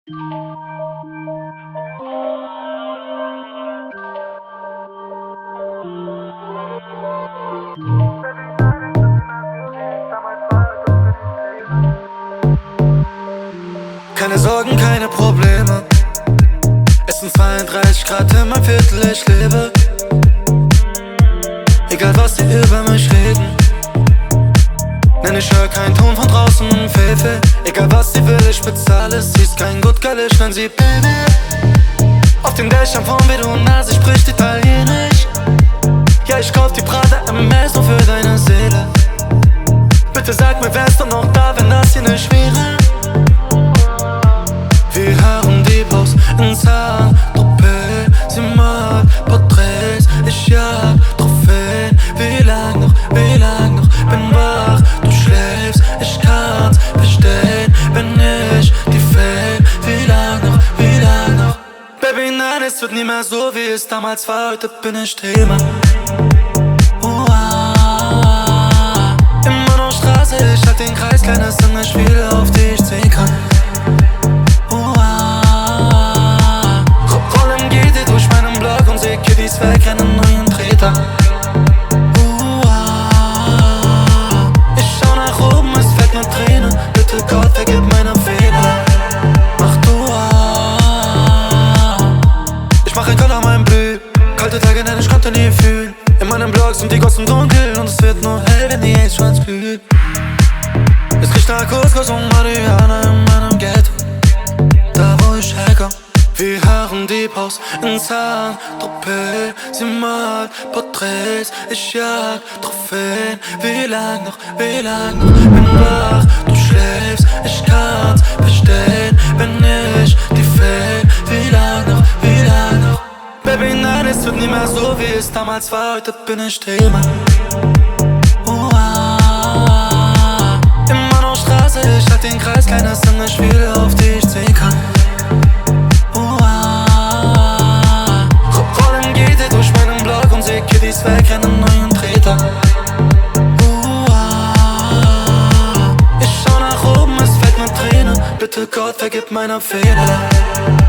Keine Sorgen, keine Probleme. Es sind 32 Grad in meinem Viertel, ich lebe. Egal was sie über mich reden, denn ich hör keinen Ton von draußen und Fefe. Egal was sie will, ich bezahle es. Sie ist kein Good Girl, ich nenn sie Baby. Auf den Dächern von Verona, sie spricht Italienisch. Ja, ich kauf die Prada MS nur für deine Seele. Bitte sag mir, wärst du noch da, wenn das hier nicht wäre? Wir hören Deep House in Saint-Tropez. Sie malt Porträts, ich jag Trophäen. Wie lang noch, bin wach, du schläfst. Ich kann's verstehen, wenn ich die fehl. Wie lang noch, Baby, nein, es wird nie mehr so, wie es damals war. Heute bin ich Thema. Immer noch Straße, ich halt den Kreis, kleines sind nicht viele, auf die ich ziehen kann. Rollen GT durch meinen Block und seh Kiddies wegrennen, neuen Treter. Ich schau nach oben, es fällt nur Tränen. Bitte Gott, vergib meine Fehler. Mach du Ich mache Gold an meinem Blüh. Kalte Tage, denn ich konnte nie fühlen. In meinem Blog sind die Gossen dunkel und es wird nur hell, wenn die H-Schwanz glüht. Es riecht nach Couscous und Marihuana in meinem Ghetto, da wo ich herkomm. Wir hören Deep House in Saint-Tropez. Sie malt Porträts, ich jag Trophäen. Wie lang noch, bin wach, du schläfst. Ich kann's verstehen, wenn ich die fehl. Wie lang noch, Baby, nein, es wird nie mehr so, wie es damals war. Heute bin ich Thema. Immer noch Straße, ich halt den Kreis, kleines sind nicht viele, auf die ich ziehen kann. Rollen GT durch meinen Block und seh Kiddies wegrennen, neuen Treter. Ich schau nach oben, es fällt mir Tränen. Bitte Gott, vergib meine Fehler.